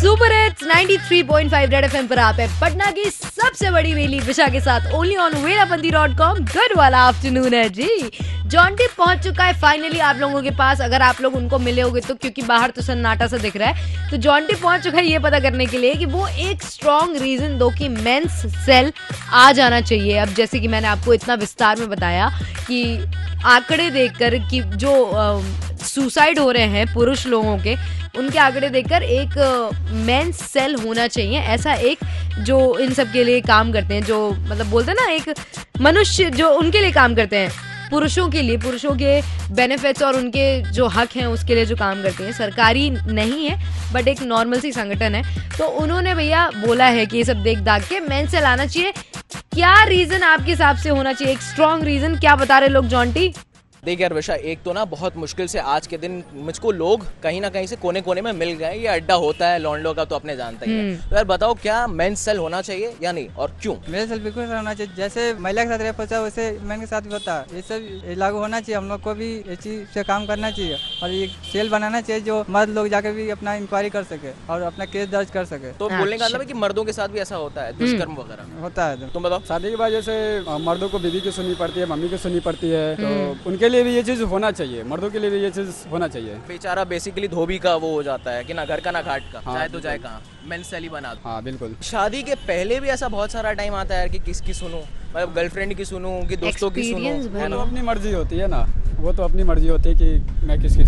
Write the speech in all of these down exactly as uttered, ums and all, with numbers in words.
Super hits ninety three point five red FM पर आप है पटना की सबसे बड़ी वेली विशा के साथ ओनली ऑन वेलापंथी डॉट कॉम। गुड वाला आफ्टरनून है जी। जॉन्टी पहुंच चुका है फाइनली आप लोगों के पास। अगर आप लोग उनको मिले होगे तो, क्योंकि बाहर तो सन्नाटा सा दिख रहा है, तो जॉन्टी पहुंच चुका है ये पता करने के लिए कि वो एक स्ट्रॉन्ग रीजन दो कि मेंस सेल आ जाना चाहिए। अब जैसे कि मैंने आपको इतना विस्तार में बताया कि आंकड़े देखकर कि जो सुसाइड हो रहे हैं पुरुष लोगों के, उनके आंकड़े देखकर एक मेंस सेल होना चाहिए, ऐसा एक जो इन सब के लिए काम करते हैं, जो मतलब बोलते हैं ना एक मनुष्य जो उनके लिए काम करते हैं, पुरुषों के लिए, पुरुषों के बेनिफिट्स और उनके जो हक हैं उसके लिए जो काम करते हैं। सरकारी नहीं है बट एक नॉर्मल सी संगठन है। तो उन्होंने भैया बोला है कि ये सब देख दाग के मेंस सेल आना चाहिए। क्या रीजन आपके हिसाब से होना चाहिए, एक स्ट्रॉन्ग रीजन? क्या बता रहे लोग जॉन्टी? देख यार विशा, एक तो ना बहुत मुश्किल से आज के दिन मुझको लोग कहीं ना कहीं से कोने कोने में मिल गए। ये अड्डा होता है लॉन्डो का तो अपने जानते ही हैं। तो यार बताओ क्या मेंस सेल होना चाहिए या नहीं, और क्यों? मेंस सेल बिल्कुल होना चाहिए। जैसे महिला के साथ रेप होता है वैसे मेन के साथ भी होता है। ये सब लागू होना चाहिए। हम लोग को भी ये चीज से काम करना चाहिए और ये सेल बनाना चाहिए जो मर्द लोग जाकर भी अपना इंक्वायरी कर सके और अपना केस दर्ज कर सके। तो बोलने का मतलब है कि मर्दों के साथ भी ऐसा होता है, दुष्कर्म वगैरह होता है। तुम बताओ। शादी के बाद जैसे मर्दों को बीवी की सुननी पड़ती है, मम्मी की सुननी पड़ती है, तो उनके लिए भी ये चीज होना चाहिए, मर्दों के लिए भी ये चीज होना चाहिए। बेचारा बेसिकली धोबी का वो हो जाता है कि ना घर का ना घाट का, हाँ, जाए तो जाए कहाँ, मेंस सेल ही बना दो। हाँ बिल्कुल। शादी के पहले भी ऐसा बहुत सारा टाइम आता है कि किसकी सुनूं, मतलब गर्लफ्रेंड की सुनूं कि दोस्तों की सुनूं, है ना? अपनी मर्जी होती है ना, वो तो अपनी मर्जी होती है कि मैं किसकी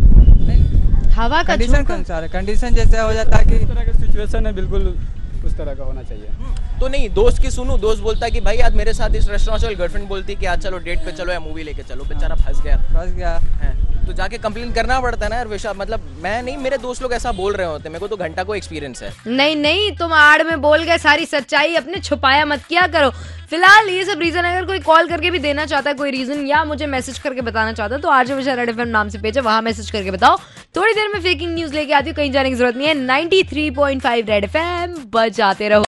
सुनूं। हवा का कंडीशन के अनुसार, कंडीशन जैसे हो जाता है कि इस तरह का सिचुएशन है, बिल्कुल उस तरह का होना चाहिए। तो नहीं, दोस्त की सुनूं, दोस्त बोलता है कि भाई आज मेरे साथ इस रेस्टोरेंट चलो, गर्लफ्रेंड बोलती है कि आज चलो डेट पे चलो या मूवी लेके चलो, बेचारा फंस गया फंस गया है तो जाके कंप्लेन करना पड़ता है ना यार विशा। मतलब मैं नहीं, मेरे दोस्त लोग ऐसा बोल रहे होते हैं, मेरे को तो घंटा को एक्सपीरियंस है। नहीं नहीं, तुम आड़ में बोल गए, सारी सच्चाई अपने छुपाया मत किया करो। फिलहाल ये सब रीजन अगर कोई कॉल करके भी देना चाहता है कोई रीजन, या मुझे मैसेज करके बताना चाहता है, तो आज विशा रेड एफएम नाम से पेज है, वहां मैसेज करके बताओ। थोड़ी देर में फेकिंग न्यूज लेके आती हूँ, कहीं जाने की जरूरत नहीं है। Ninety three point five red FM बजाते रहो।